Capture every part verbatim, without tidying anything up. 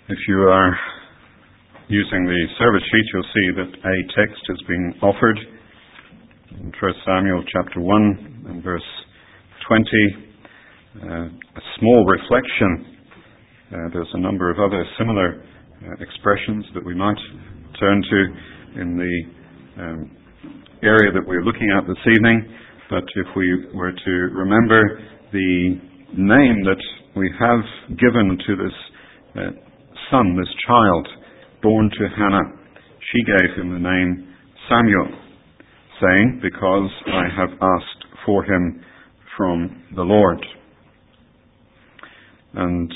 If you are using the service sheet, you'll see that a text has been offered in First Samuel chapter one and verse twenty. Uh, a small reflection. Uh, there's a number of other similar uh, expressions that we might turn to in the um, area that we're looking at this evening. But if we were to remember the name that we have given to this uh, son, this child, born to Hannah, she gave him the name Samuel, saying, "Because I have asked for him from the Lord." And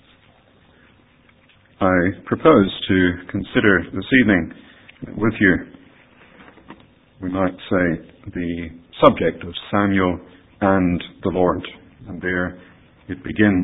I propose to consider this evening with you, we might say, the subject of Samuel and the Lord. And there it begins.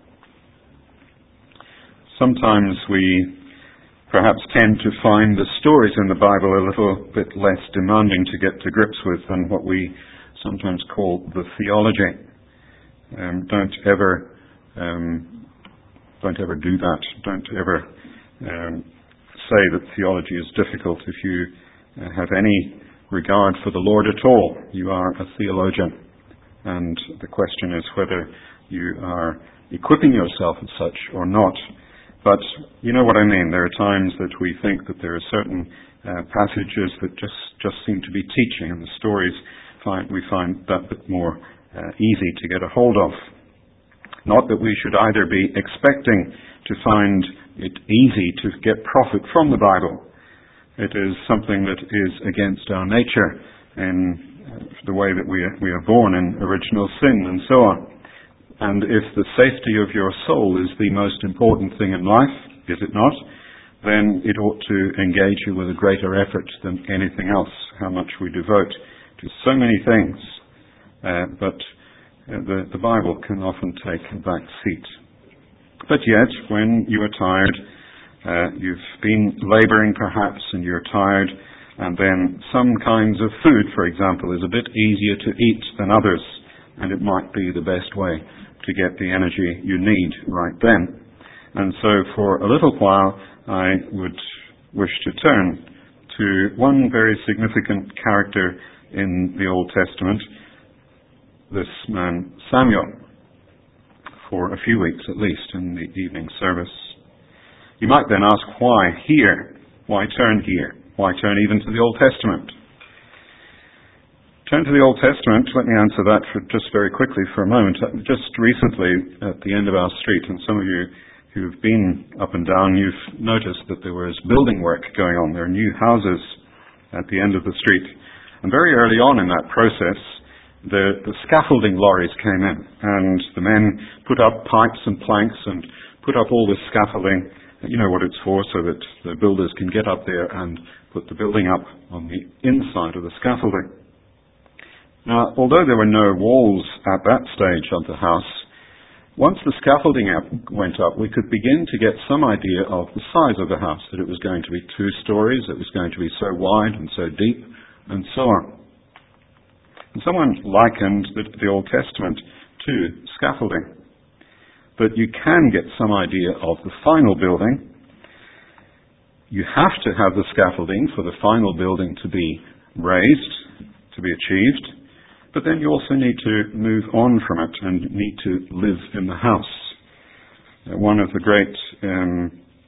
Sometimes we perhaps tend to find the stories in the Bible a little bit less demanding to get to grips with than what we sometimes call the theology. Um, don't ever um, don't ever do that. Don't ever um, say that theology is difficult. If you uh, have any regard for the Lord at all, you are a theologian. And the question is whether you are equipping yourself as such or not. But you know what I mean. There are times that we think that there are certain uh, passages that just, just seem to be teaching, and the stories find, we find that bit more uh, easy to get a hold of. Not that we should either be expecting to find it easy to get profit from the Bible. It is something that is against our nature in the way that we are, we are born in original sin and so on. And if the safety of your soul is the most important thing in life, is it not, then it ought to engage you with a greater effort than anything else, how much we devote to so many things. Uh, but uh, the, the Bible can often take a back seat. But yet, when you are tired, uh, you've been laboring perhaps and you're tired, and then some kinds of food, for example, is a bit easier to eat than others, and it might be the best way to get the energy you need right then. And so for a little while I would wish to turn to one very significant character in the Old Testament, this man Samuel, for a few weeks at least in the evening service. You might then ask, why here? Why turn here? Why turn even to the Old Testament? Turn to the Old Testament. Let me answer that for just very quickly for a moment. Just recently, at the end of our street, and some of you who've been up and down, you've noticed that there was building work going on. There are new houses at the end of the street. And very early on in that process, the, the scaffolding lorries came in, and the men put up pipes and planks and put up all this scaffolding. You know what it's for, so that the builders can get up there and put the building up on the inside of the scaffolding. Now, although there were no walls at that stage of the house, once the scaffolding up went up, we could begin to get some idea of the size of the house, that it was going to be two stories, it was going to be so wide and so deep, and so on. And someone likened the, the Old Testament to scaffolding. But you can get some idea of the final building. You have to have the scaffolding for the final building to be raised, to be achieved. But then you also need to move on from it and need to live in the house. Uh, one of the great um,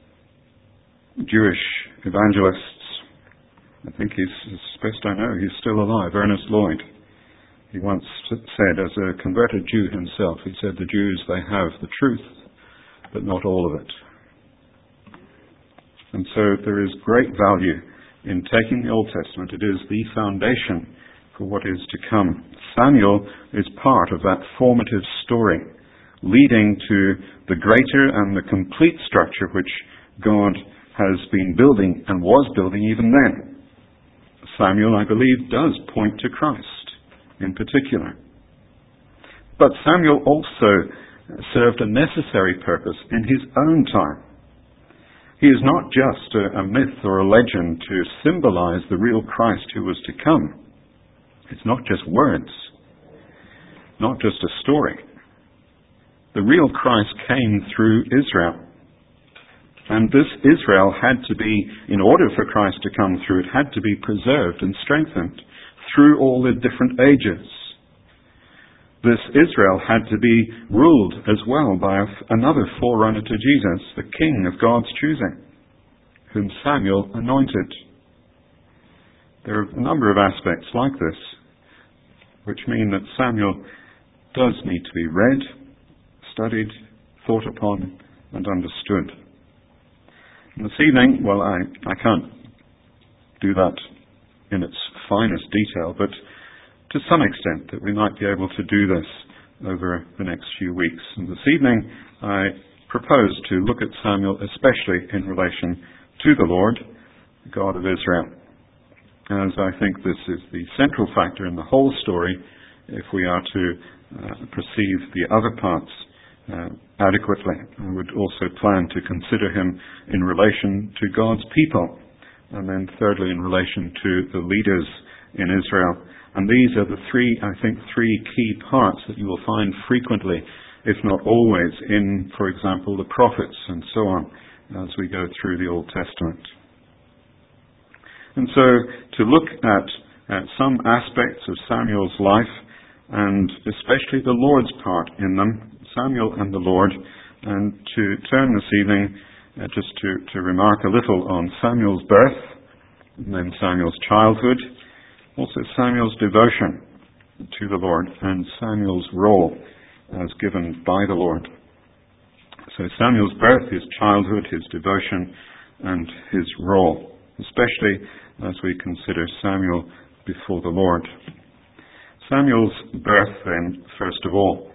Jewish evangelists, I think he's, as best I know, he's still alive, Ernest Lloyd. He once said, as a converted Jew himself, he said, the Jews, they have the truth, but not all of it. And so there is great value in taking the Old Testament. It is the foundation for what is to come. Samuel is part of that formative story, leading to the greater and the complete structure which God has been building and was building even then. Samuel, I believe, does point to Christ in particular. But Samuel also served a necessary purpose in his own time. He is not just a, a myth or a legend to symbolize the real Christ who was to come. It's not just words, not just a story. The real Christ came through Israel. And this Israel had to be, in order for Christ to come through, it had to be preserved and strengthened through all the different ages. This Israel had to be ruled as well by another forerunner to Jesus, the King of God's choosing, whom Samuel anointed. There are a number of aspects like this, which mean that Samuel does need to be read, studied, thought upon, and understood. And this evening, well, I, I can't do that in its finest detail, but to some extent that we might be able to do this over the next few weeks. And this evening, I propose to look at Samuel especially in relation to the Lord, the God of Israel, as I think this is the central factor in the whole story if we are to uh, perceive the other parts uh, adequately. I would also plan to consider him in relation to God's people, and then thirdly in relation to the leaders in Israel. And these are the three, I think, three key parts that you will find frequently, if not always, in, for example, the prophets and so on, as we go through the Old Testament. And so, to look at, at some aspects of Samuel's life, and especially the Lord's part in them, Samuel and the Lord, and to turn this evening uh, just to, to remark a little on Samuel's birth, and then Samuel's childhood, also Samuel's devotion to the Lord, and Samuel's role as given by the Lord. So Samuel's birth, his childhood, his devotion, and his role, especially as we consider Samuel before the Lord. Samuel's birth, then, first of all.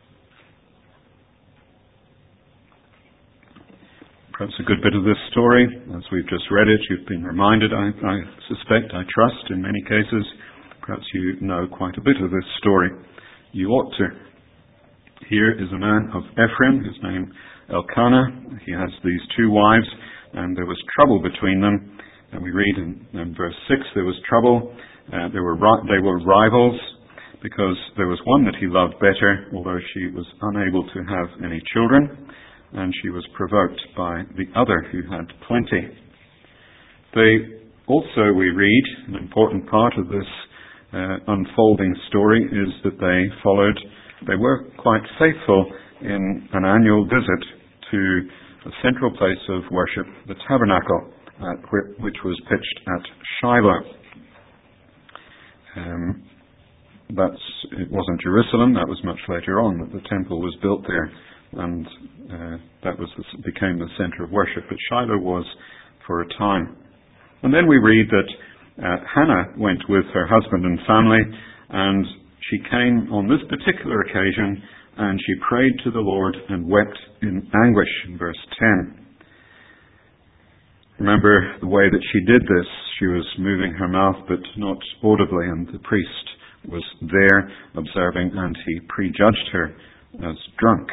Perhaps a good bit of this story, as we've just read it, you've been reminded, I, I suspect, I trust, in many cases. Perhaps you know quite a bit of this story. You ought to. Here is a man of Ephraim, his name Elkanah. He has these two wives, and there was trouble between them. And we read in, in verse six, there was trouble. Uh, they were they were rivals, because there was one that he loved better, although she was unable to have any children, and she was provoked by the other who had plenty. They also, we read, an important part of this uh, unfolding story is that they followed, they were quite faithful in an annual visit to a central place of worship, the tabernacle, at, which was pitched at Shiloh. Um, that's, it wasn't Jerusalem, that was much later on that the temple was built there, and uh, that was the, became the center of worship. But Shiloh was for a time. And then we read that uh, Hannah went with her husband and family, and she came on this particular occasion, and she prayed to the Lord and wept in anguish, in verse ten. Remember the way that she did this. She was moving her mouth, but not audibly, and the priest was there observing, and he prejudged her as drunk.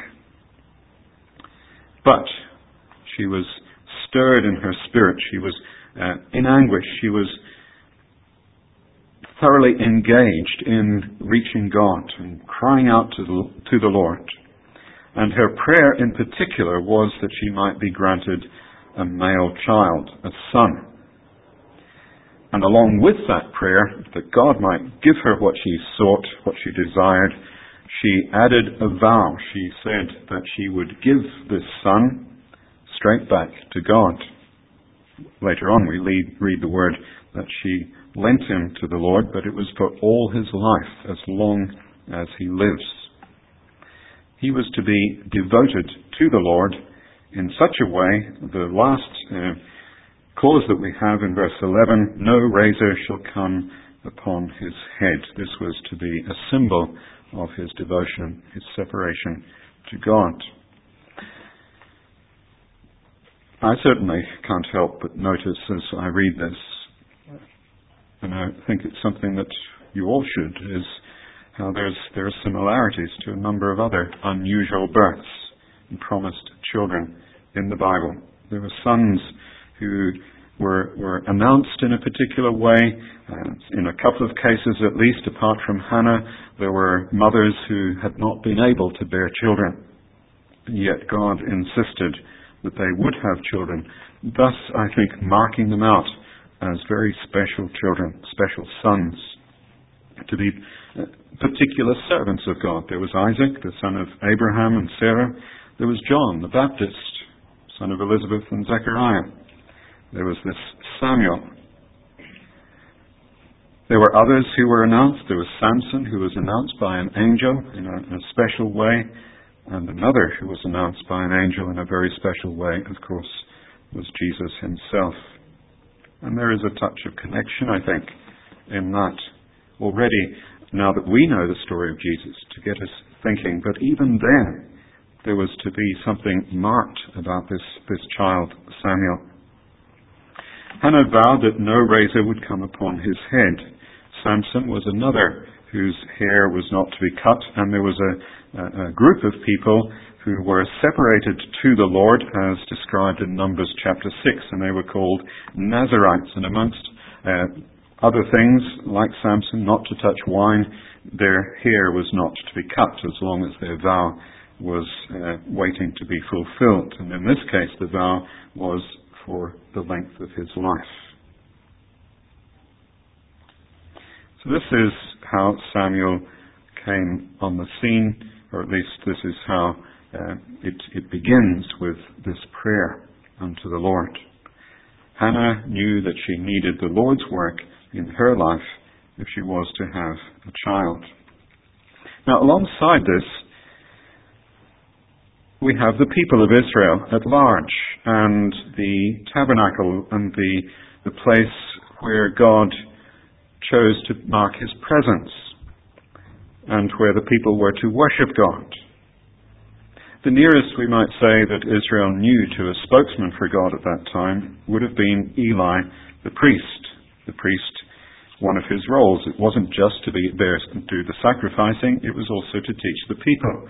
But she was stirred in her spirit. She was uh, in anguish. She was thoroughly engaged in reaching God and crying out to the, to the Lord. And her prayer in particular was that she might be granted a male child, a son. And along with that prayer, that God might give her what she sought, what she desired, she added a vow. She said that she would give this son straight back to God. Later on we read, read the word that she lent him to the Lord, but it was for all his life, as long as he lives. He was to be devoted to the Lord in such a way, the last uh, clause that we have in verse eleven, no razor shall come upon his head. This was to be a symbol of his devotion, his separation to God. I certainly can't help but notice as I read this, and I think it's something that you all should, is how there's there are similarities to a number of other unusual births and promised children in the Bible. There were sons who were, were announced in a particular way. Uh, in a couple of cases at least, apart from Hannah, there were mothers who had not been able to bear children. And yet God insisted that they would have children, thus, I think, marking them out as very special children, special sons, to be particular servants of God. There was Isaac, the son of Abraham and Sarah. There was John, the Baptist, son of Elizabeth and Zechariah. There was this Samuel. There were others who were announced. There was Samson, who was announced by an angel in a, in a special way, and another who was announced by an angel in a very special way, of course, was Jesus himself. And there is a touch of connection, I think, in that already, now that we know the story of Jesus, to get us thinking. But even then, there was to be something marked about this, this child, Samuel. Hannah vowed that no razor would come upon his head. Samson was another whose hair was not to be cut, and there was a, a, a group of people who were separated to the Lord, as described in Numbers chapter six, and they were called Nazarites. And amongst uh, other things, like Samson, not to touch wine, their hair was not to be cut as long as their vow was uh, waiting to be fulfilled. And in this case, the vow was for the length of his life. So this is how Samuel came on the scene, or at least this is how uh, it, it begins with this prayer unto the Lord. Hannah knew that she needed the Lord's work in her life if she was to have a child. Now, alongside this, we have the people of Israel at large, and the tabernacle and the, the place where God chose to mark his presence, and where the people were to worship God. The nearest, we might say, that Israel knew to a spokesman for God at that time would have been Eli, the priest. The priest, one of his roles, it wasn't just to be there to do the sacrificing, it was also to teach the people.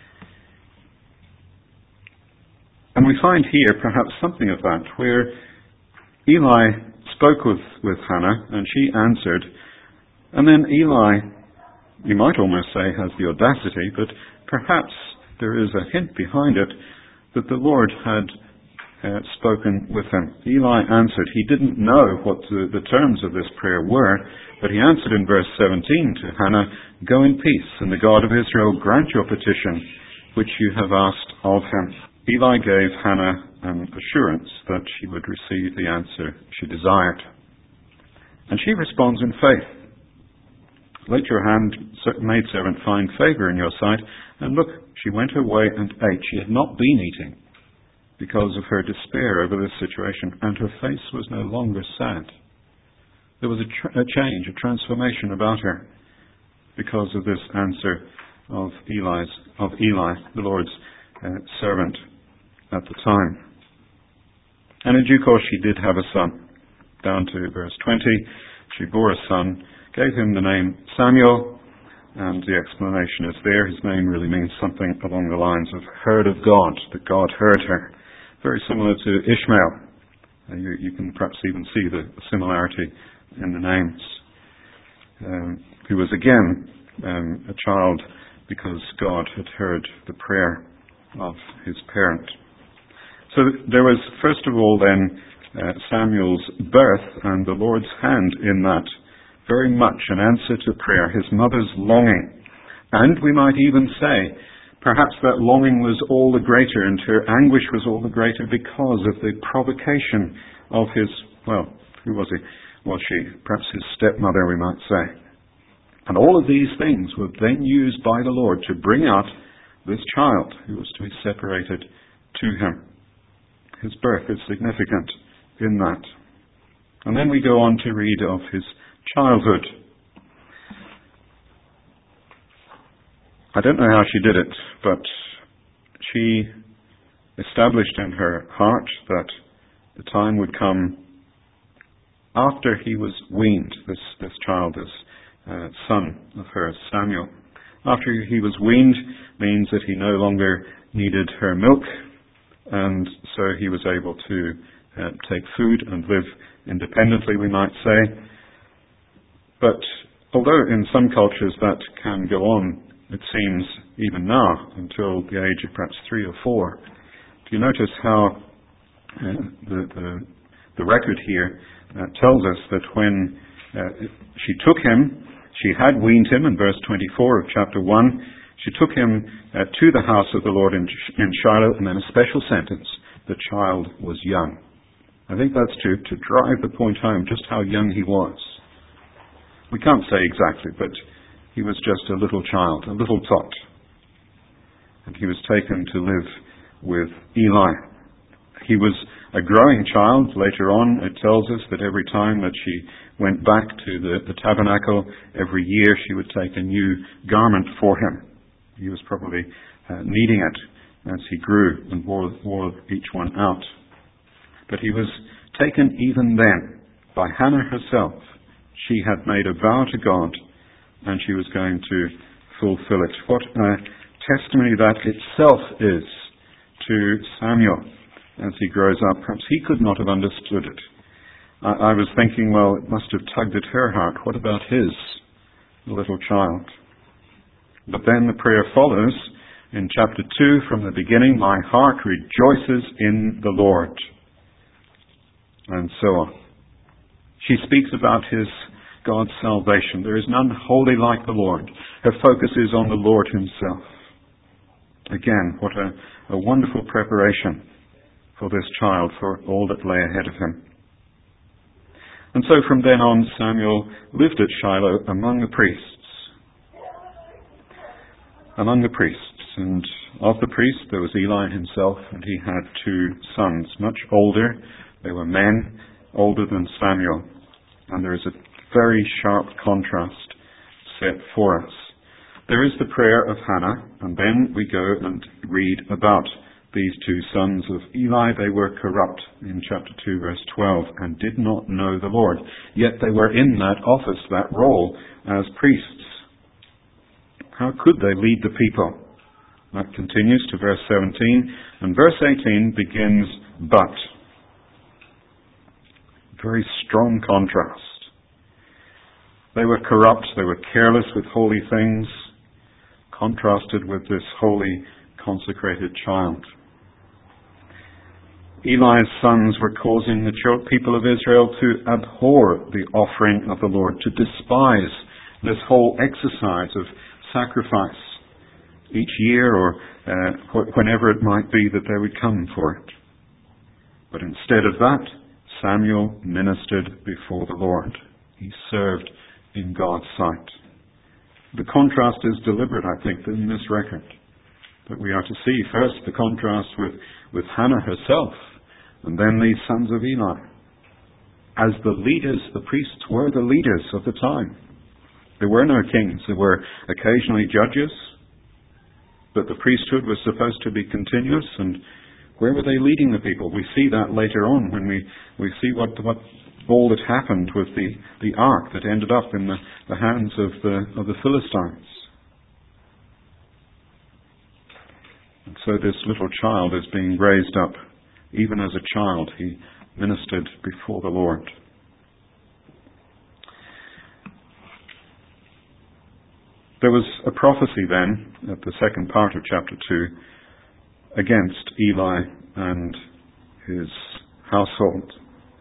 And we find here perhaps something of that, where Eli spoke with, with Hannah, and she answered, and then Eli, you might almost say, has the audacity, but perhaps there is a hint behind it that the Lord had uh, spoken with him. Eli answered. He didn't know what the, the terms of this prayer were, but he answered in verse seventeen to Hannah, "Go in peace, and the God of Israel grant your petition, which you have asked of him." Eli gave Hannah an assurance that she would receive the answer she desired. And she responds in faith. "Let your handmaidservant find favor in your sight." And look, she went away and ate. She had not been eating because of her despair over this situation, and her face was no longer sad. There was a, tr- a change, a transformation about her because of this answer of Eli's, of Eli, the Lord's uh, servant at the time. And in due course she did have a son. Down to verse twenty, she bore a son, gave him the name Samuel, and the explanation is there. His name really means something along the lines of heard of God, that God heard her. Very similar to Ishmael. Uh, you, you can perhaps even see the similarity in the names. Um, who was again um, a child because God had heard the prayer of his parent. So there was, first of all, then, uh, Samuel's birth and the Lord's hand in that. Very much an answer to prayer, his mother's longing. And we might even say, perhaps that longing was all the greater and her anguish was all the greater because of the provocation of his, well, who was he? Was she? Perhaps his stepmother, we might say. And all of these things were then used by the Lord to bring out this child who was to be separated to him. His birth is significant in that. And then we go on to read of his childhood. I don't know how she did it, but she established in her heart that the time would come after he was weaned, this, this child, this uh, son of hers, Samuel. After he was weaned means that he no longer needed her milk, and so he was able to uh, take food and live independently, we might say. But although in some cultures that can go on, it seems, even now, until the age of perhaps three or four, to Do you notice how uh, the, the, the record here uh, tells us that when uh, she took him, she had weaned him in verse twenty-four of chapter one, she took him uh, to the house of the Lord in, in Shiloh, and then a special sentence, the child was young. I think that's to, to drive the point home, just how young he was. We can't say exactly, but he was just a little child, a little tot. And he was taken to live with Eli. He was a growing child. Later on, it tells us that every time that she went back to the, the tabernacle, every year she would take a new garment for him. He was probably uh, needing it as he grew and wore, wore each one out. But he was taken even then by Hannah herself. She had made a vow to God, and she was going to fulfill it. What a testimony that itself is to Samuel as he grows up. Perhaps he could not have understood it. I, I was thinking, well, it must have tugged at her heart. What about his little child? But then the prayer follows in chapter two from the beginning, my heart rejoices in the Lord. And so on. She speaks about his God's salvation. There is none holy like the Lord. Her focus is on the Lord himself. Again, what a, a wonderful preparation for this child, for all that lay ahead of him. And so from then on, Samuel lived at Shiloh among the priests. Among the priests. And of the priests, there was Eli himself, and he had two sons, much older. They were men, older than Samuel. And there is a very sharp contrast set for us. There is the prayer of Hannah, and then we go and read about these two sons of Eli. They were corrupt in chapter two, verse twelve, and did not know the Lord. Yet they were in that office, that role as priests. How could they lead the people? That continues to verse seventeen, and verse eighteen begins, but. Very strong contrast. They were corrupt, they were careless with holy things, contrasted with this holy, consecrated child. Eli's sons were causing the people of Israel to abhor the offering of the Lord, to despise this whole exercise of sacrifice each year or uh, whenever it might be that they would come for it. But instead of that, Samuel ministered before the Lord. He served in God's sight. The contrast is deliberate, I think, in this record. That we are to see first the contrast with, with Hannah herself, and then these sons of Eli. As the leaders, the priests were the leaders of the time. There were no kings. There were occasionally judges, but the priesthood was supposed to be continuous, and where were they leading the people? We see that later on when we, we see what, what all that happened with the, the ark that ended up in the, the hands of the, of the Philistines. And so this little child is being raised up. Even as a child, he ministered before the Lord. There was a prophecy then, at the second part of chapter two, against Eli and his household.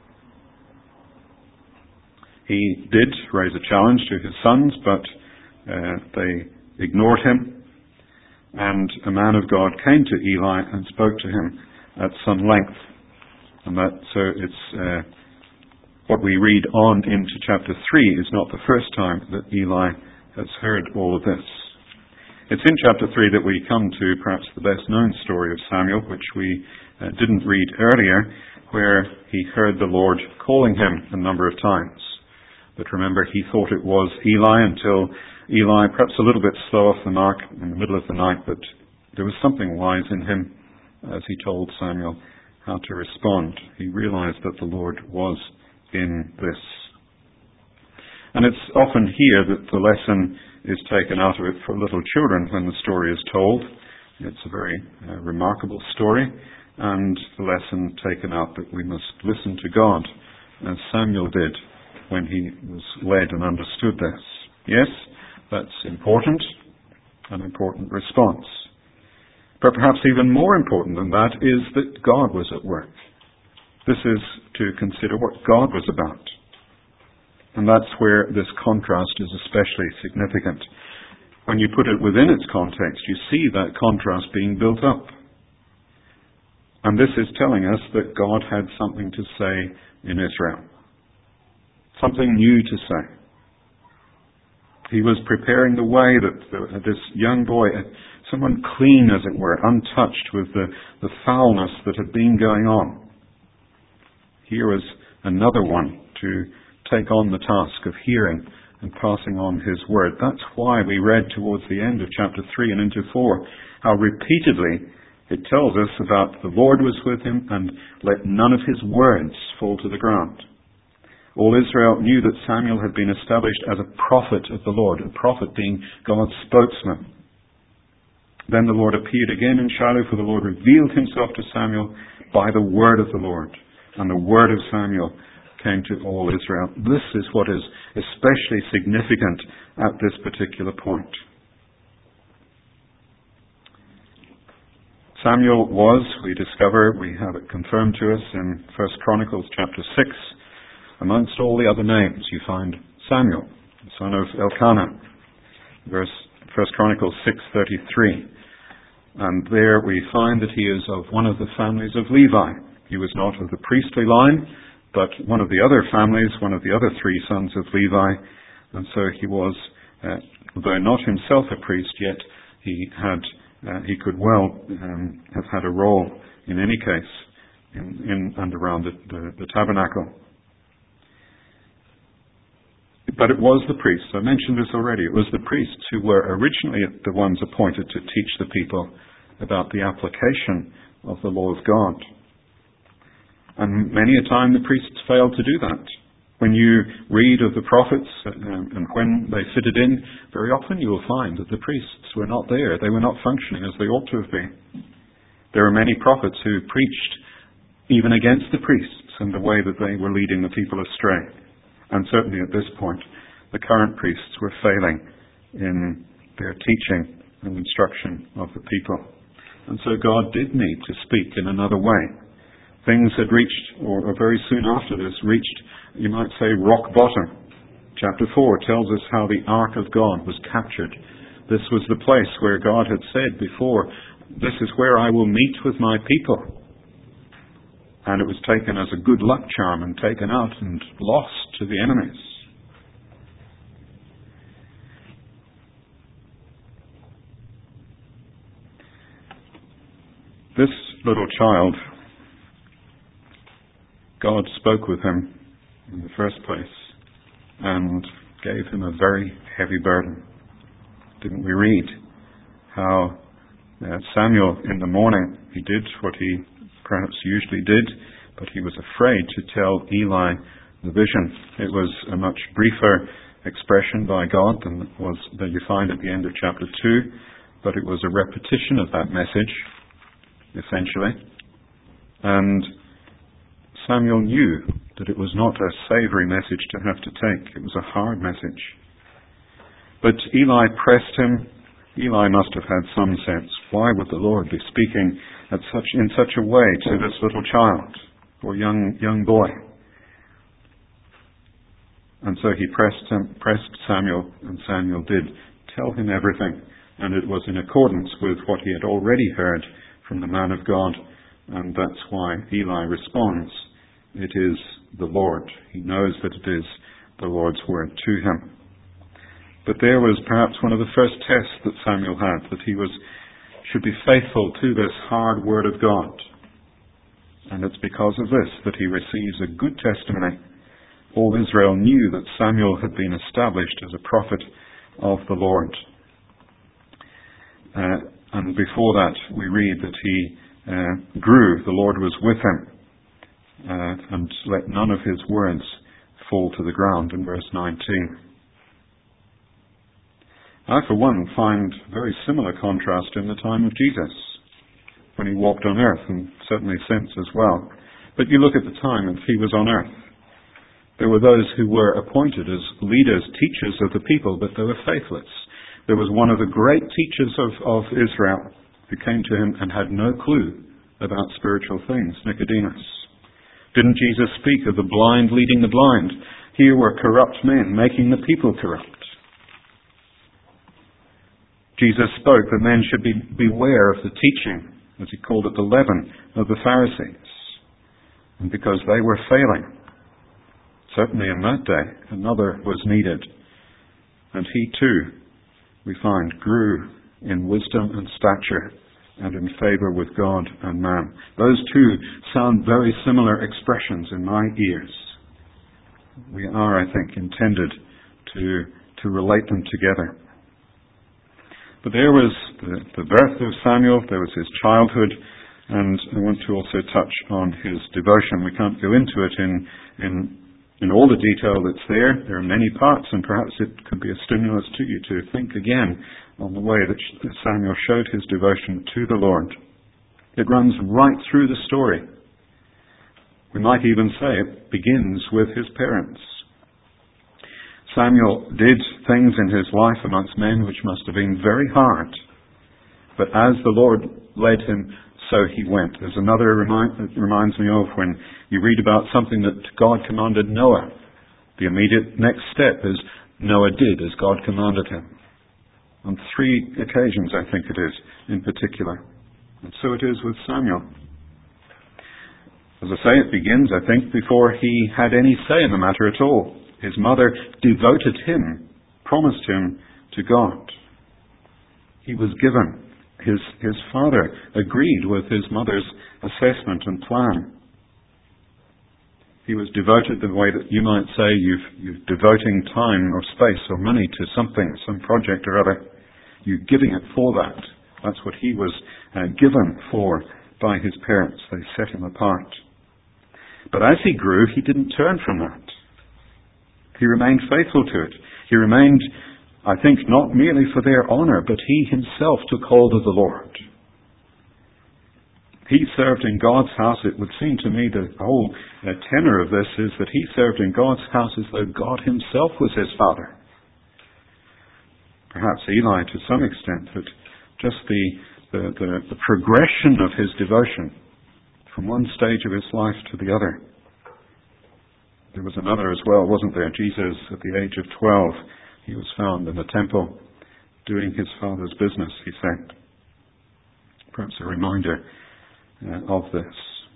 He did raise a challenge to his sons, but uh, they ignored him. And a man of God came to Eli and spoke to him at some length. And that, so it's uh, what we read on into chapter three is not the first time that Eli has heard all of this. It's in chapter three that we come to perhaps the best known story of Samuel, which we uh, didn't read earlier, where he heard the Lord calling him a number of times. But remember, he thought it was Eli until Eli, perhaps a little bit slow off the mark in the middle of the night, but there was something wise in him as he told Samuel how to respond. He realized that the Lord was in this. And it's often here that the lesson is taken out of it for little children when the story is told. It's a very uh, remarkable story, and the lesson taken out that we must listen to God, as Samuel did when he was led and understood this. Yes, that's important, an important response. But perhaps even more important than that is that God was at work. This is to consider what God was about. And that's where this contrast is especially significant. When you put it within its context, you see that contrast being built up. And this is telling us that God had something to say in Israel. Something new to say. He was preparing the way that this young boy, someone clean as it were, untouched with the, the foulness that had been going on. Here was another one to take on the task of hearing and passing on His word. That's why we read towards the end of chapter three and into four, how repeatedly it tells us about the Lord was with him and let none of His words fall to the ground. All Israel knew that Samuel had been established as a prophet of the Lord, a prophet being God's spokesman. Then the Lord appeared again in Shiloh, for the Lord revealed Himself to Samuel by the word of the Lord. And the word of Samuel came to all Israel. This is what is especially significant at this particular point. Samuel was, we discover, we have it confirmed to us in First Chronicles chapter six, amongst all the other names you find Samuel, the son of Elkanah, verse First Chronicles six thirty-three. And there we find that he is of one of the families of Levi. He was not of the priestly line, but one of the other families, one of the other three sons of Levi. And so he was, uh, though not himself a priest, yet he had, uh, he could well um, have had a role in any case in, in and around the, the, the tabernacle. But it was the priests. I mentioned this already. It was the priests who were originally the ones appointed to teach the people about the application of the law of God. And many a time the priests failed to do that. When you read of the prophets um, and when they fitted in, very often you will find that the priests were not there. They were not functioning as they ought to have been. There are many prophets who preached even against the priests and the way that they were leading the people astray. And certainly at this point, the current priests were failing in their teaching and instruction of the people. And so God did need to speak in another way. Things had reached, or very soon after this, reached, you might say, rock bottom. Chapter four tells us how the Ark of God was captured. This was the place where God had said before, this is where I will meet with my people. And it was taken as a good luck charm and taken out and lost to the enemies. This little child, God spoke with him in the first place and gave him a very heavy burden. Didn't we read how uh, Samuel in the morning, he did what he perhaps usually did, but he was afraid to tell Eli the vision. It was a much briefer expression by God than was that you find at the end of chapter two, but it was a repetition of that message, essentially. And Samuel knew that it was not a savoury message to have to take. It was a hard message. But Eli pressed him. Eli must have had some sense. Why would the Lord be speaking at such in such a way to this little child or young young boy? And so he pressed him, pressed Samuel, and Samuel did tell him everything. And it was in accordance with what he had already heard from the man of God. And that's why Eli responds. It is the Lord. He knows that it is the Lord's word to him. But there was perhaps one of the first tests that Samuel had, that he was should be faithful to this hard word of God. And it's because of this that he receives a good testimony. All Israel knew that Samuel had been established as a prophet of the Lord. Uh, and before that, we read that he uh, grew, the Lord was with him, uh, and let none of his words fall to the ground, in verse nineteen. I, for one, find very similar contrast in the time of Jesus, when he walked on earth, and certainly since as well. But you look at the time and he was on earth. There were those who were appointed as leaders, teachers of the people, but they were faithless. There was one of the great teachers of, of Israel, who came to him and had no clue about spiritual things, Nicodemus. Didn't Jesus speak of the blind leading the blind? Here were corrupt men making the people corrupt. Jesus spoke that men should be beware of the teaching, as he called it, the leaven of the Pharisees. And because they were failing, certainly in that day, another was needed. And he too, we find, grew in wisdom and stature and in favour with God and man. Those two sound very similar expressions in my ears. We are, I think, intended to, to relate them together. But there was the, the birth of Samuel, there was his childhood, and I want to also touch on his devotion. We can't go into it in, in, in all the detail that's there. There are many parts, and perhaps it could be a stimulus to you to think again on the way that Samuel showed his devotion to the Lord. It runs right through the story. We might even say it begins with his parents. Samuel did things in his life amongst men which must have been very hard. But as the Lord led him, so he went. There's another remind, that reminds me of when you read about something that God commanded Noah. The immediate next step is Noah did as God commanded him. On three occasions, I think it is, in particular. And so it is with Samuel. As I say, it begins, I think, before he had any say in the matter at all. His mother devoted him, promised him to God. He was given. His, his father agreed with his mother's assessment and plan. He was devoted the way that you might say you've, you're devoting time or space or money to something, some project or other. You're giving it for that. That's what he was uh, given for by his parents. They set him apart. But as he grew, he didn't turn from that. He remained faithful to it. He remained, I think, not merely for their honour, but he himself took hold of the Lord. He served in God's house. It would seem to me the whole uh, tenor of this is that he served in God's house as though God himself was his father. Perhaps Eli to some extent, but just the, the, the, the progression of his devotion from one stage of his life to the other. There was another as well, wasn't there? Jesus, at the age of twelve, he was found in the temple doing his father's business, he said. Perhaps a reminder uh, of this.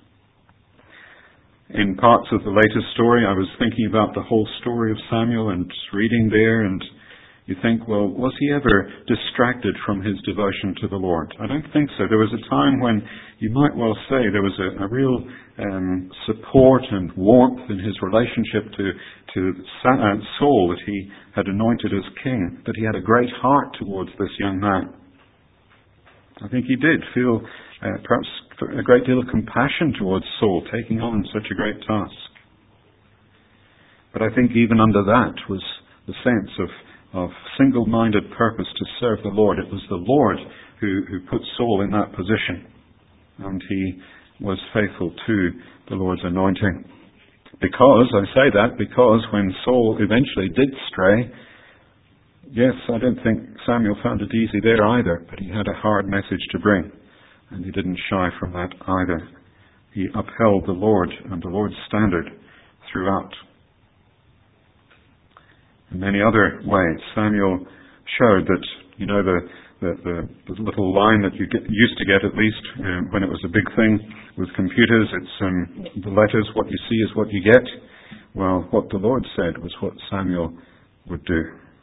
In parts of the latest story, I was thinking about the whole story of Samuel and reading there, and you think, well, was he ever distracted from his devotion to the Lord? I don't think so. There was a time when you might well say there was a, a real um, support and warmth in his relationship to, to Saul that he had anointed as king, that he had a great heart towards this young man. I think he did feel uh, perhaps a great deal of compassion towards Saul, taking on such a great task. But I think even under that was the sense of of single-minded purpose to serve the Lord. It was the Lord who, who put Saul in that position. And he was faithful to the Lord's anointing. Because, I say that, because when Saul eventually did stray, yes, I don't think Samuel found it easy there either, but he had a hard message to bring. And he didn't shy from that either. He upheld the Lord and the Lord's standard throughout. In many other ways, Samuel showed that, you know, the, the, the, the little line that you get, used to get, at least um, when it was a big thing with computers, it's um, the letters, what you see is what you get. Well, what the Lord said was what Samuel would do.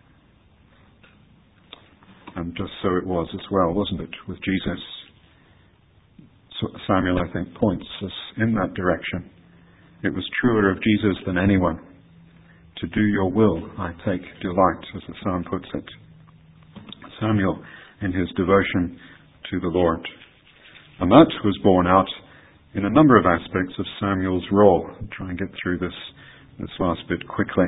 And just so it was as well, wasn't it, with Jesus? So Samuel, I think, points us in that direction. It was truer of Jesus than anyone. To do your will, I take delight, as the psalm puts it. Samuel, in his devotion to the Lord. And that was borne out in a number of aspects of Samuel's role. I'll try and get through this, this last bit quickly.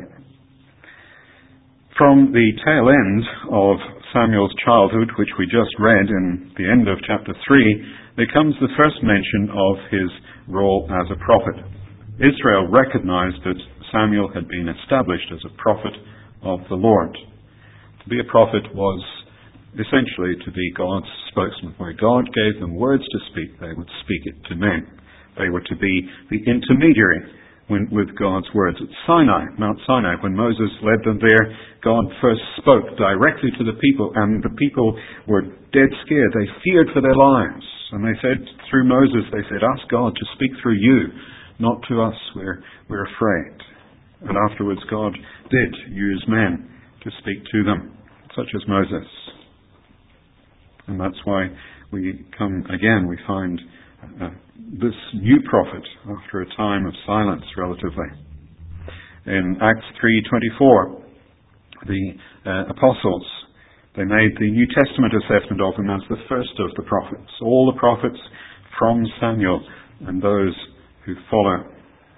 From the tail end of Samuel's childhood, which we just read in the end of chapter three, there comes the first mention of his role as a prophet. Israel recognized that Samuel had been established as a prophet of the Lord. To be a prophet was essentially to be God's spokesman. Where God gave them words to speak, they would speak it to men. They were to be the intermediary when, with God's words. At Sinai, Mount Sinai, when Moses led them there, God first spoke directly to the people, and the people were dead scared. They feared for their lives. And they said, through Moses, they said, ask God to speak through you, not to us. We're, we're afraid. And afterwards, God did use men to speak to them, such as Moses. And that's why we come again, we find uh, this new prophet after a time of silence, relatively. In Acts three twenty-four, the uh, apostles, they made the New Testament assessment of him as the first of the prophets. All the prophets from Samuel and those who follow.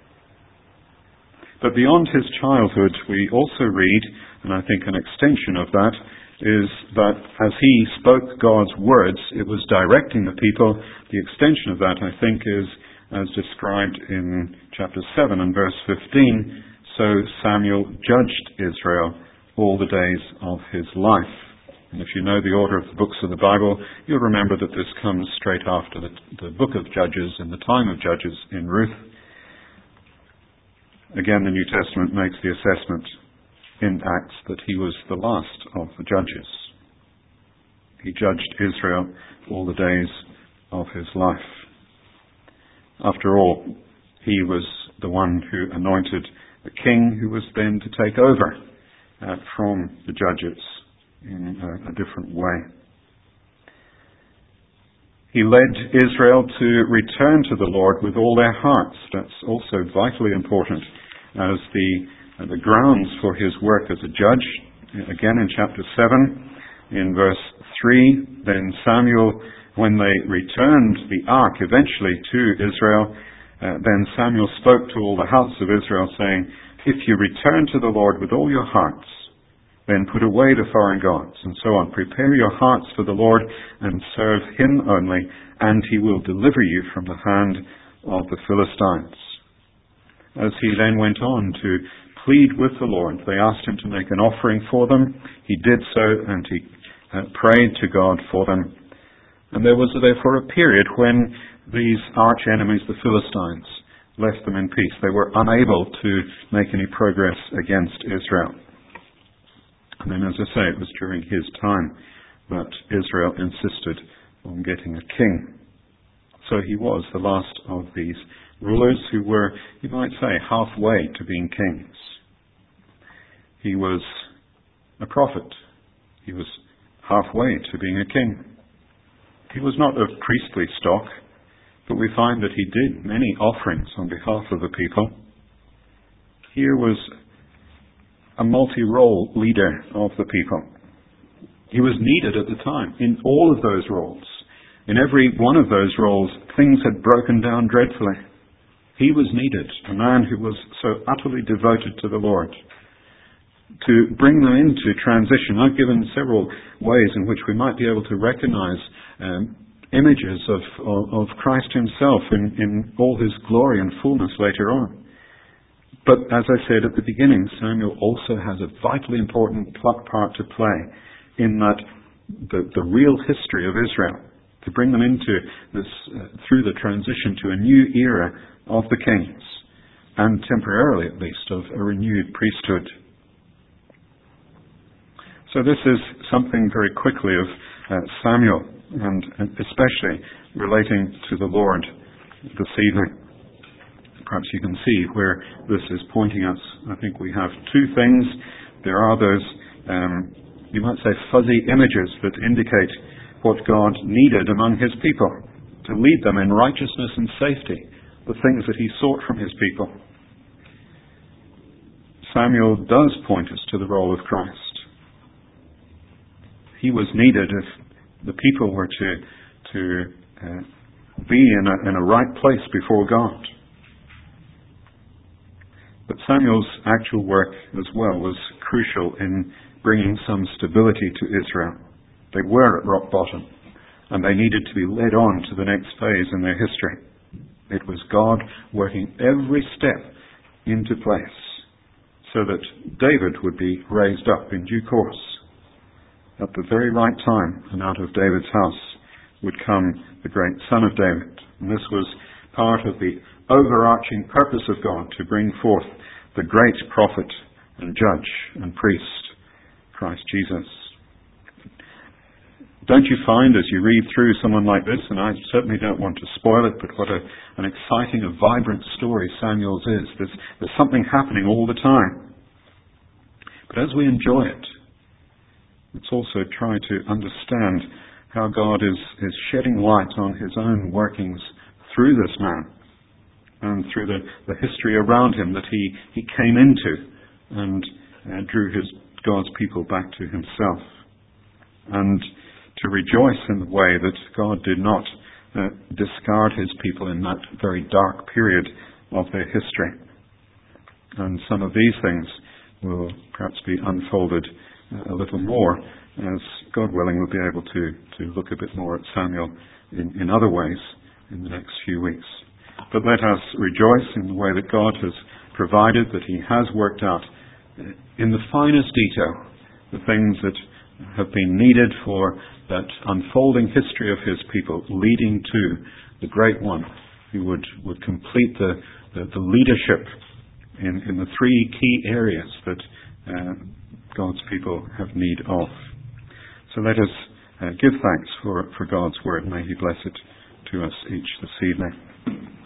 But beyond his childhood, we also read, and I think an extension of that, is that as he spoke God's words, it was directing the people. The extension of that, I think, is as described in chapter seven and verse fifteen. So Samuel judged Israel all the days of his life. And if you know the order of the books of the Bible, you'll remember that this comes straight after the, the book of Judges and the time of Judges in Ruth. Again, the New Testament makes the assessment in Acts that he was the last of the judges. He judged Israel all the days of his life. After all, he was the one who anointed the king who was then to take over uh, from the judges in a, a different way. He led Israel to return to the Lord with all their hearts. That's also vitally important as the uh, the grounds for his work as a judge. Again in chapter seven, in verse three, then Samuel, when they returned the ark eventually to Israel, uh, then Samuel spoke to all the house of Israel, saying, if you return to the Lord with all your hearts, then put away the foreign gods, and so on. Prepare your hearts for the Lord and serve him only, and he will deliver you from the hand of the Philistines. As he then went on to plead with the Lord, they asked him to make an offering for them. He did so, and he uh, prayed to God for them. And there was therefore a period when these arch enemies, the Philistines, left them in peace. They were unable to make any progress against Israel. And then, as I say, it was during his time that Israel insisted on getting a king. So he was the last of these rulers who were, you might say, halfway to being kings. He was a prophet. He was halfway to being a king. He was not of priestly stock, but we find that he did many offerings on behalf of the people. Here was a multi-role leader of the people. He was needed at the time in all of those roles. In every one of those roles, things had broken down dreadfully. He was needed, a man who was so utterly devoted to the Lord. To bring them into transition, I've given several ways in which we might be able to recognize um, images of, of, of Christ himself in, in all his glory and fullness later on. But as I said at the beginning, Samuel also has a vitally important part to play in that the, the real history of Israel, to bring them into this, uh, through the transition to a new era of the kings, and temporarily at least of a renewed priesthood. So this is something very quickly of uh, Samuel, and, and especially relating to the Lord this evening. Perhaps you can see where this is pointing us. I think we have two things. There are those, um, you might say, fuzzy images that indicate what God needed among his people, to lead them in righteousness and safety, the things that he sought from his people. Samuel does point us to the role of Christ. He was needed if the people were to, to uh, be in a, in a right place before God. But Samuel's actual work as well was crucial in bringing some stability to Israel. They were at rock bottom, and they needed to be led on to the next phase in their history. It was God working every step into place so that David would be raised up in due course. at the very right time, and out of David's house would come the great Son of David. And this was part of the overarching purpose of God, to bring forth the great prophet and judge and priest, Christ Jesus. Don't you find, as you read through someone like this, and I certainly don't want to spoil it, but what a, an exciting, a vibrant story Samuel's is. There's, there's something happening all the time. But as we enjoy it, let's also try to understand how God is, is shedding light on his own workings through this man and through the, the history around him that he, he came into and uh, drew his God's people back to himself. And to rejoice in the way that God did not uh, discard his people in that very dark period of their history. And some of these things will perhaps be unfolded uh, a little more, as God willing we'll be able to, to look a bit more at Samuel in, in other ways in the next few weeks. But let us rejoice in the way that God has provided, that he has worked out uh, in the finest detail the things that have been needed for that unfolding history of his people, leading to the great one who would, would complete the, the, the leadership in, in the three key areas that uh, God's people have need of. So let us uh, give thanks for, for God's word. May he bless it to us each this evening.